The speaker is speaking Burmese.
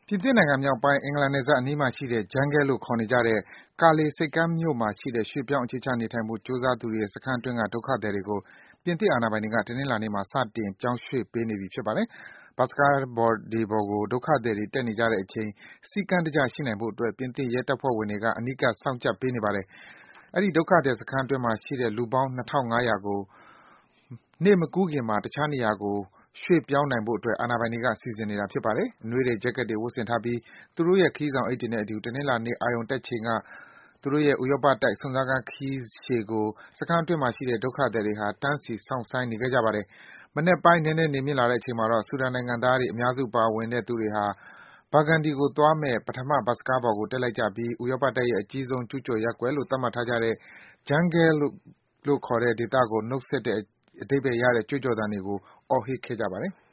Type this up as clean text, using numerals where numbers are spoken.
ပြင်သစ်နိုင်ငံမြောက်ပိုင်း အင်္ဂလန်နယ်စပ်အနီးမှာရှိတဲ့ Jungle လို့ခေါ်နေကြတဲ့ Calais ဆိပ်ကမ်းမြို့မှာရှိတဲ့ ရွှေ့ပြောင်းအခြေချနေထိုင်ဖို့ ကြိုးစားသူတွေရဲ့ စခန်းအတွင်းက ဒုက္ခသည်တွေကို ပြင်သစ်အာဏာပိုင်တွေက တနင်္လာနေ့မှာ စတင် ပြောင်းရွှေ့ပေးနေပြီ ဖြစ်ပါတယ်။ ဘတ်စ်ကားတွေပေါ်ကို ဒုက္ခသည်တွေ တက်နေကြတဲ့အချိန် စည်းကမ်းတကျရှိနိုင်ဖို့အတွက် ပြင်သစ်ရဲတပ်ဖွဲ့ဝင်တွေက အနီးကပ် စောင့်ကြပ်ပေးနေပါတယ်။ အဲဒီ ဒုက္ခသည်စခန်းအတွင်းမှာရှိတဲ့ လူပေါင်း ၂,၅၀၀ ကို နေ့မကူးခင်မှာ တခြားနေရာကို ရွှေ့ပြောင်းနိုင်ဖို့အတွက် အာဏာပိုင်တွေက စီစဉ်နေတာ ဖြစ်ပါတယ်။ အနွေးထည် ဂျက်ကက်တွေ ဝတ်ဆင်ထားပြီး သူတို့ရဲ့ ခရီးဆောင်အိတ်တွေနဲ့အတူ တနင်္လာနေ့ အာရုံတက်ချိန်က သူတို့ရဲ့ ဥရောပတိုက် စွန့်စားခန်းခရီးရှည်ကို စခန်းအတွင်းမှာရှိတဲ့ ဒုက္ခသည်တွေဟာ တန်းစီ စောင့်ဆိုင်းနေခဲ့ကြပါတယ်။ မနက်ပိုင်း နည်းနည်း နေမြင့်လာတဲ့အချိန်မှာတော့ ဆူဒန်နိုင်ငံသားတွေ အများစုပါဝင်တဲ့သူတွေဟာ Burgundy ကိုသွားမယ့် ပထမ ဘတ်စ်ကားပေါ်ကို တက်လိုက်ကြပြီး ဥရောပတိုက်ရဲ့ အကြီးဆုံး ကျူးကျော်ရပ်ကွက်လို့ သတ်မှတ်ထားကြတဲ့ Jungle လို့ခေါ်တဲ့ဒေသကို နှုတ်ဆက်တဲ့ အဓိပ္ပါယ်ရတဲ့ ကြွေးကြော်သံတွေကို အော်ဟစ်ခဲ့ကြပါတယ်။